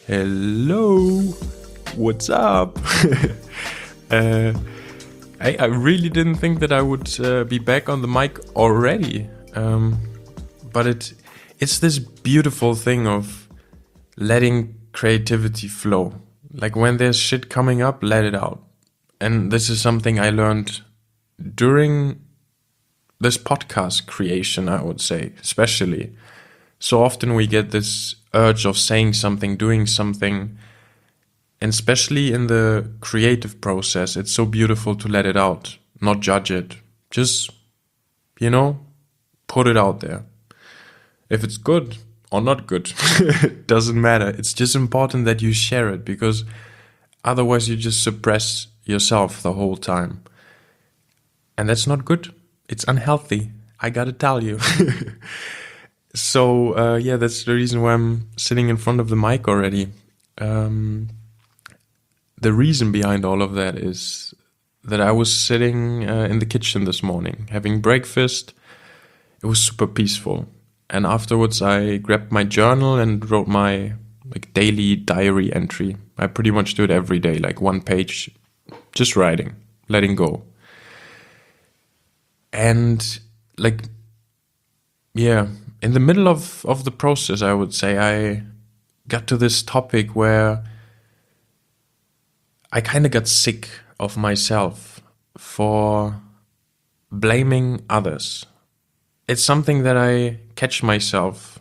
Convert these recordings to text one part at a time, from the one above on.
Hello, what's up? I really didn't think that I would be back on the mic already, but it's this beautiful thing of letting creativity flow. Like when there's shit coming up, let it out. And this is something I learned during this podcast creation, I would say, especially. So often we get this urge of saying something, doing something, and especially in the creative process, it's so beautiful to let it out, not judge it. Just, put it out there. If it's good or not good, doesn't matter. It's just important that you share it, because otherwise you just suppress yourself the whole time. And that's not good. It's unhealthy. I gotta tell you. So, that's the reason why I'm sitting in front of the mic already. The reason behind all of that is that I was sitting in the kitchen this morning, having breakfast. It was super peaceful. And afterwards, I grabbed my journal and wrote my daily diary entry. I pretty much do it every day, like one page, just writing, letting go. And in the middle of the process, I would say, I got to this topic where I kind of got sick of myself for blaming others. It's something that I catch myself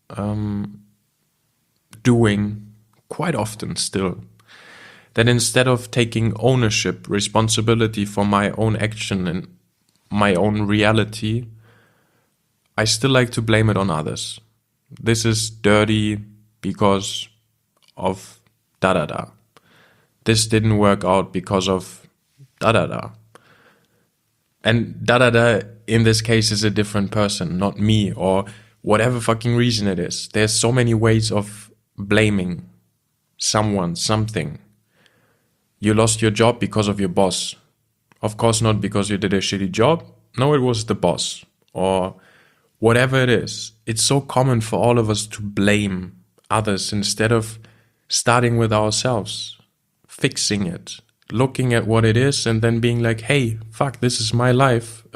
doing quite often still. That instead of taking ownership, responsibility for my own action and my own reality, I still like to blame it on others. This is dirty because of da-da-da. This didn't work out because of da-da-da. And da-da-da in this case is a different person, not me, or whatever fucking reason it is. There's so many ways of blaming someone, something. You lost your job because of your boss. Of course not because you did a shitty job. No, it was the boss. Or whatever it is. It's so common for all of us to blame others instead of starting with ourselves, fixing it, looking at what it is, and then being like, hey, fuck, this is my life.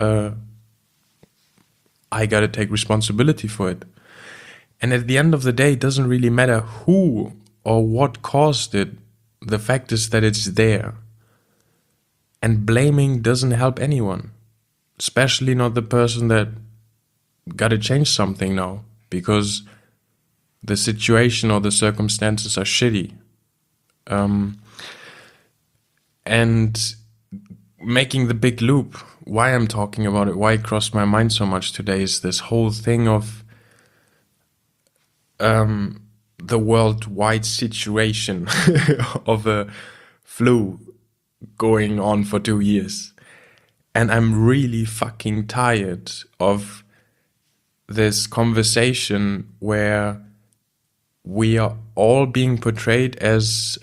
I gotta take responsibility for it. And at the end of the day, it doesn't really matter who or what caused it. The fact is that it's there. And blaming doesn't help anyone, especially not the person that gotta change something now because the situation or the circumstances are shitty. And making the big loop, why I'm talking about it, why it crossed my mind so much today, is this whole thing of the worldwide situation of a flu going on for 2 years. And I'm really fucking tired of this conversation where we are all being portrayed as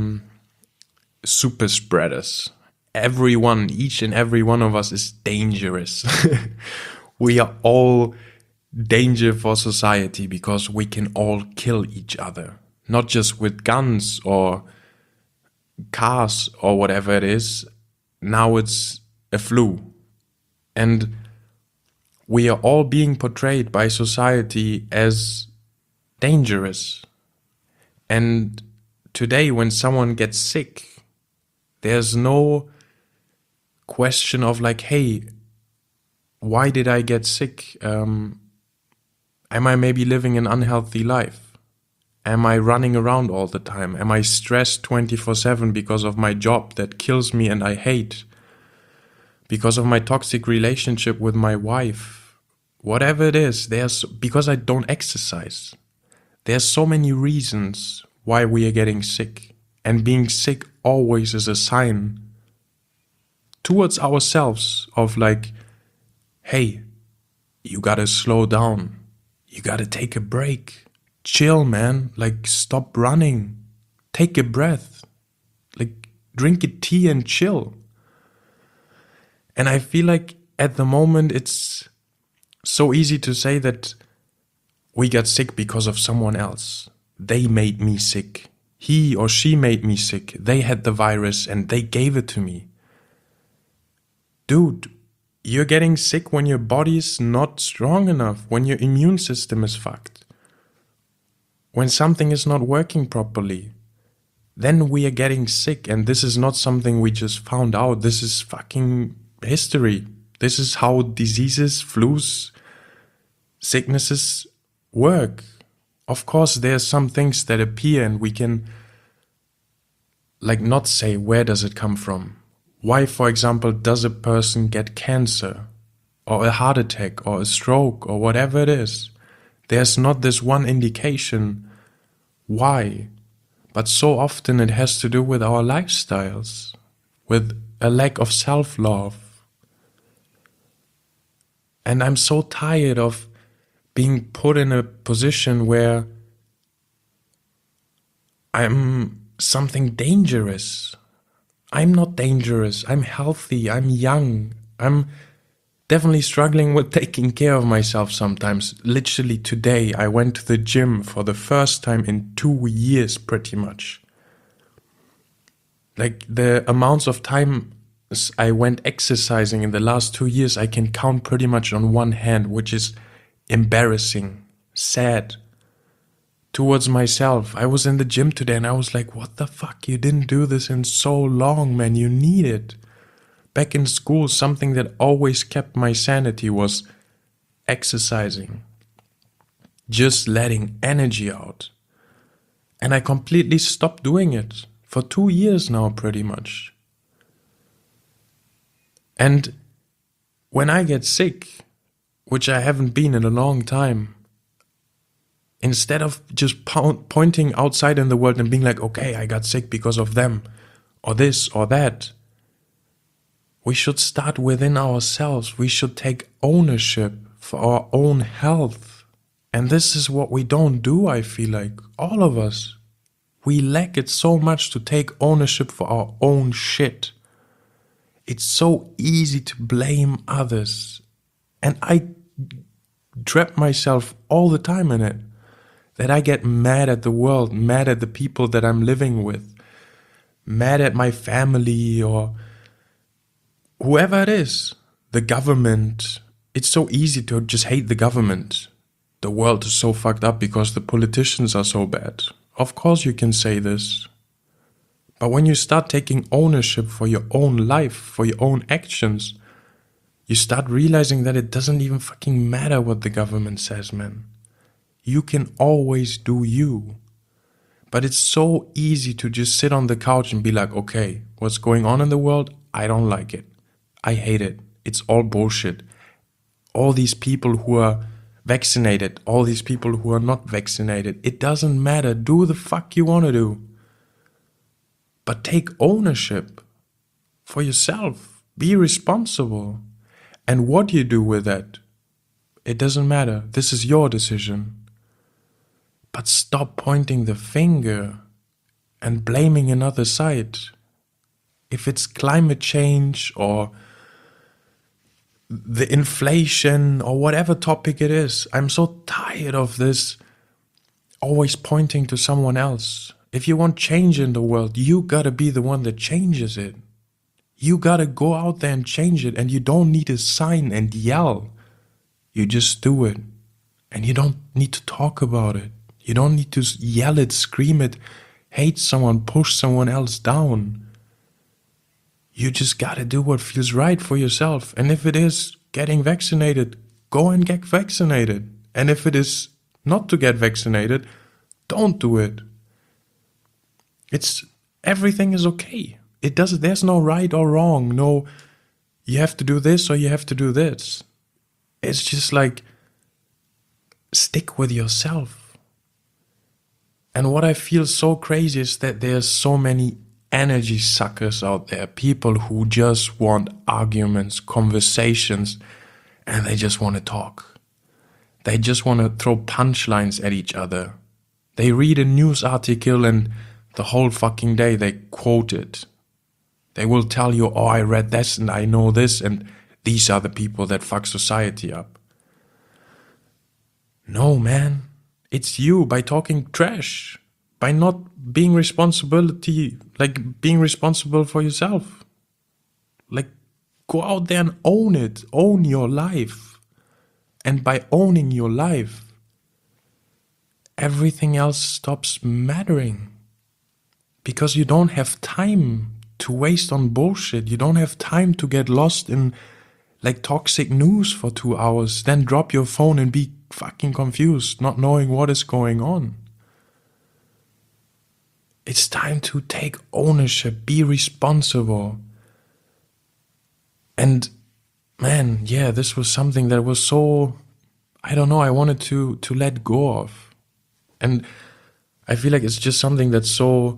super spreaders. Everyone, each and every one of us is dangerous. We are all danger for society because we can all kill each other. Not just with guns or cars or whatever it is. Now it's a flu. And we are all being portrayed by society as dangerous. And today, when someone gets sick, there's no question of hey, why did I get sick? Am I maybe living an unhealthy life? Am I running around all the time? Am I stressed 24/7 because of my job that kills me and I hate? Because of my toxic relationship with my wife? Whatever it is, because I don't exercise. There's so many reasons why we are getting sick. And being sick always is a sign towards ourselves of hey, you gotta slow down. You gotta take a break. Chill, man. Stop running. Take a breath. Drink a tea and chill. And I feel at the moment it's so easy to say that we got sick because of someone else. They made me sick. He or she made me sick. They had the virus and they gave it to me. Dude, you're getting sick when your body's not strong enough, when your immune system is fucked, when something is not working properly. Then we are getting sick, and this is not something we just found out. This is fucking history. This is how diseases, flus, sicknesses work. Of course, there are some things that appear and we can not say where does it come from. Why, for example, does a person get cancer or a heart attack or a stroke or whatever it is? There's not this one indication why. But so often it has to do with our lifestyles, with a lack of self-love. And I'm so tired of being put in a position where I'm something dangerous. I'm not dangerous. I'm healthy. I'm young. I'm definitely struggling with taking care of myself sometimes. Literally today, I went to the gym for the first time in 2 years, pretty much. Like the amounts of time I went exercising in the last 2 years, I can count pretty much on one hand, which is embarrassing, sad towards myself. I was in the gym today and I was like, what the fuck? You didn't do this in so long, man. You need it. Back in school, something that always kept my sanity was exercising, just letting energy out. And I completely stopped doing it for 2 years now, pretty much. And when I get sick, which I haven't been in a long time, instead of just pointing outside in the world and being like, okay, I got sick because of them, or this or that, we should start within ourselves. We should take ownership for our own health. And this is what we don't do, I feel like. All of us. We lack it so much to take ownership for our own shit. It's so easy to blame others. And I trap myself all the time in it. That I get mad at the world, mad at the people that I'm living with, mad at my family or whoever it is, the government. It's so easy to just hate the government. The world is so fucked up because the politicians are so bad. Of course you can say this. But when you start taking ownership for your own life, for your own actions, you start realizing that it doesn't even fucking matter what the government says, man. You can always do you. But it's so easy to just sit on the couch and be like, okay, what's going on in the world? I don't like it. I hate it. It's all bullshit. All these people who are vaccinated, all these people who are not vaccinated, it doesn't matter. Do the fuck you want to do. But take ownership for yourself. Be responsible. And what you do with that, it doesn't matter. This is your decision. But stop pointing the finger and blaming another side. If it's climate change or the inflation or whatever topic it is, I'm so tired of this always pointing to someone else. If you want change in the world, you gotta be the one that changes it. You gotta go out there and change it, and you don't need a sign and yell. You just do it. And you don't need to talk about it. You don't need to yell it, scream it, hate someone, push someone else down. You just gotta do what feels right for yourself. And if it is getting vaccinated, go and get vaccinated. And if it is not to get vaccinated, don't do it. Everything is okay. There's no right or wrong. No, you have to do this or you have to do this. It's just like, stick with yourself. And what I feel so crazy is that there's so many energy suckers out there, people who just want arguments, conversations, and they just want to talk. They just want to throw punchlines at each other. They read a news article and the whole fucking day they quote it. They will tell you, oh, I read this and I know this, and these are the people that fuck society up. No, man. It's you by talking trash, by not being being responsible for yourself. Like, go out there and own it. Own your life. And by owning your life, everything else stops mattering. Because you don't have time to waste on bullshit. You don't have time to get lost in like toxic news for 2 hours, then drop your phone and be fucking confused, not knowing what is going on. It's time to take ownership, be responsible. And man, yeah, this was something that was so, I don't know, I wanted to let go of. And I feel like it's just something that's so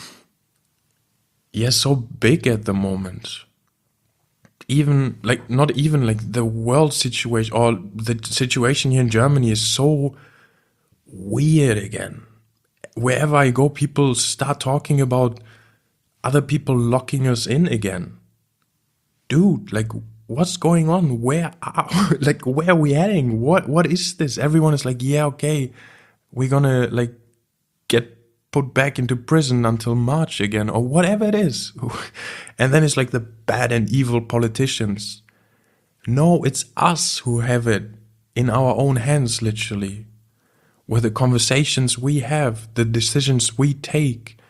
big at the moment. Even like, not even like the world situation or the situation here in Germany is so weird again. Wherever I go, people start talking about other people locking us in again. Dude, like, what's going on? Where are we heading? What is this? Everyone is like, yeah, okay, we're gonna like get put back into prison until March again, or whatever it is. And then it's like the bad and evil politicians. No, it's us who have it in our own hands, literally. With the conversations we have, the decisions we take,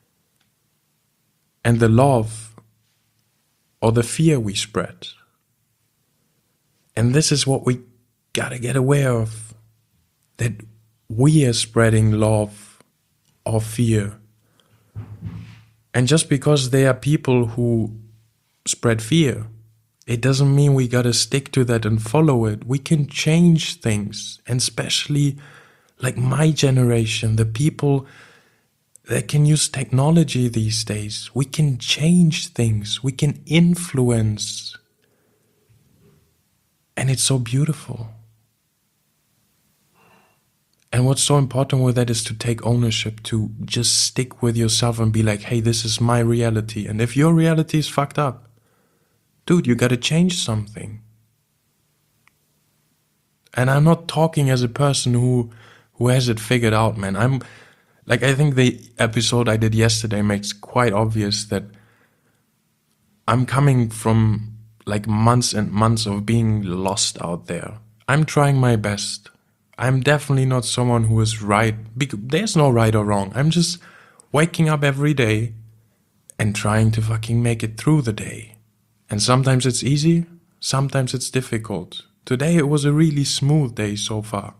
and the love or the fear we spread. And this is what we gotta get aware of. That we are spreading love or fear. And just because there are people who spread fear, it doesn't mean we gotta stick to that and follow it. We can change things, and especially like my generation, the people that can use technology these days. We can change things, we can influence. And it's so beautiful. And what's so important with that is to take ownership, to just stick with yourself and be like, hey, this is my reality. And if your reality is fucked up, dude, you gotta change something. And I'm not talking as a person who has it figured out, man. I think the episode I did yesterday makes quite obvious that I'm coming from like months and months of being lost out there. I'm trying my best. I'm definitely not someone who is right, because there's no right or wrong. I'm just waking up every day and trying to fucking make it through the day. And sometimes it's easy, sometimes it's difficult. Today it was a really smooth day so far.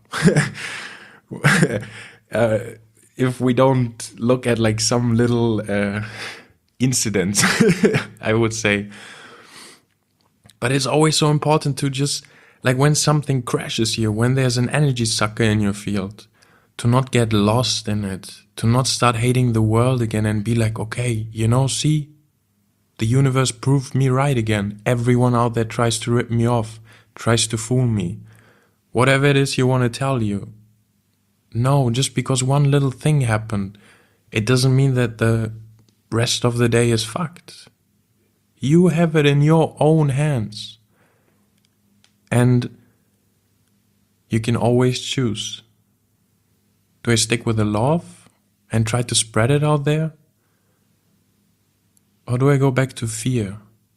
If we don't look at like some little incidents, I would say. But it's always so important to just, like when something crashes here, when there's an energy sucker in your field, to not get lost in it, to not start hating the world again and be like, okay, see, the universe proved me right again. Everyone out there tries to rip me off, tries to fool me. Whatever it is you want to tell you. No, just because one little thing happened, it doesn't mean that the rest of the day is fucked. You have it in your own hands. And you can always choose. Do I stick with the love and try to spread it out there? Or do I go back to fear?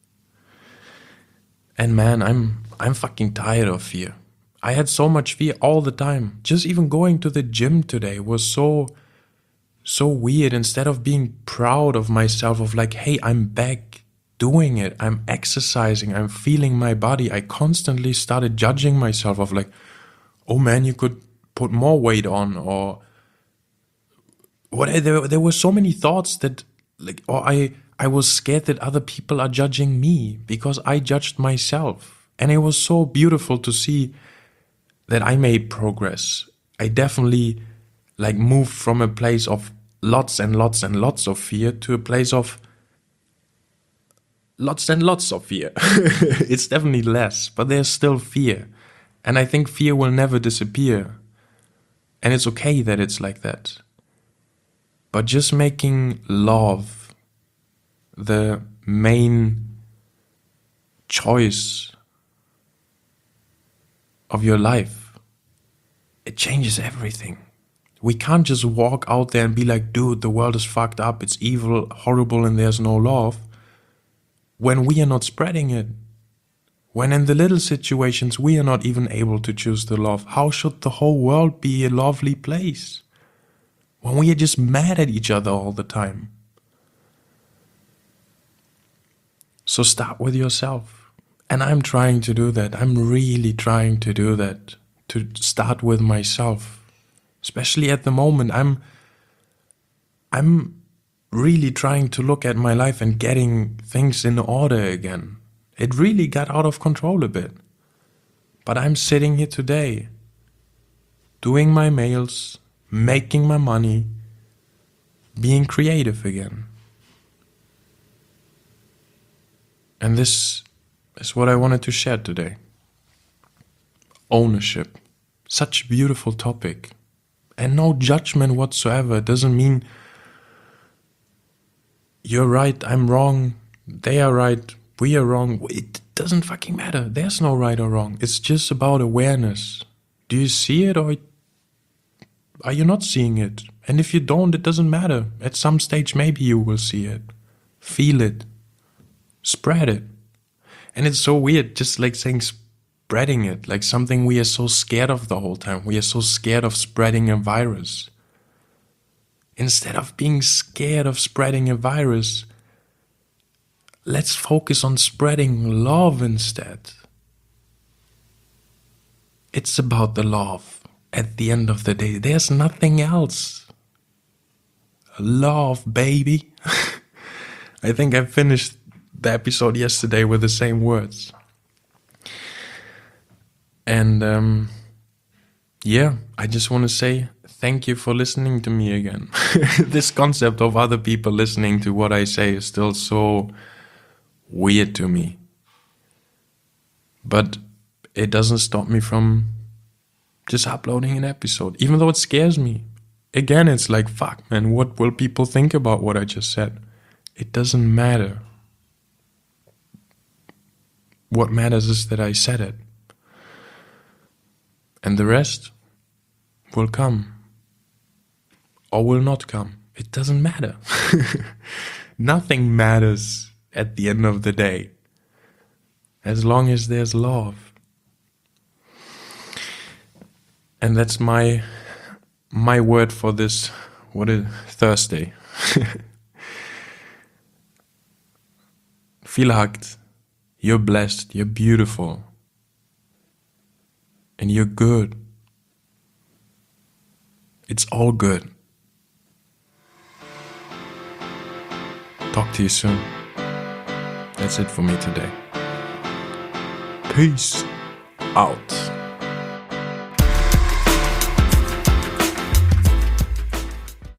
And man, I'm fucking tired of fear. I had so much fear all the time. Just even going to the gym today was so weird. Instead of being proud of myself, of like, hey, I'm back doing it, I'm exercising, I'm feeling my body, I constantly started judging myself of like, oh man, you could put more weight on, or what. There were so many thoughts that like, or I was scared that other people are judging me because I judged myself. And it was so beautiful to see that I made progress. I definitely like moved from a place of lots and lots and lots of fear to a place of lots and lots of fear. It's definitely less, but there's still fear. And I think fear will never disappear. And it's okay that it's like that. But just making love the main choice of your life, it changes everything. We can't just walk out there and be like, dude, the world is fucked up, it's evil, horrible, and there's no love, when we are not spreading it. When in the little situations we are not even able to choose the love, how should the whole world be a lovely place? When we are just mad at each other all the time. So start with yourself. And I'm trying to do that. I'm really trying to do that. To start with myself. Especially at the moment, I'm really trying to look at my life and getting things in order again. It really got out of control a bit. But I'm sitting here today, doing my mails, making my money, being creative again. And this is what I wanted to share today. Ownership. Such a beautiful topic. And no judgment whatsoever. It doesn't mean you're right, I'm wrong, they are right, we are wrong. It doesn't fucking matter. There's no right or wrong. It's just about awareness. Do you see it or are you not seeing it? And if you don't, it doesn't matter. At some stage, maybe you will see it. Feel it. Spread it. And it's so weird, just like saying spreading it, like something we are so scared of the whole time. We are so scared of spreading a virus. Instead of being scared of spreading a virus, let's focus on spreading love instead. It's about the love. At the end of the day, there's nothing else. Love, baby. I think I finished the episode yesterday with the same words. And yeah, I just want to say thank you for listening to me again. This concept of other people listening to what I say is still so weird to me. But it doesn't stop me from just uploading an episode, even though it scares me. Again, it's like, fuck, man, what will people think about what I just said? It doesn't matter. What matters is that I said it. And the rest will come. Or will not come. It doesn't matter. Nothing matters at the end of the day. As long as there's love. And that's my word for this, Thursday. Feel hugged. You're blessed. You're beautiful. And you're good. It's all good. Talk to you soon. That's it for me today. Peace out.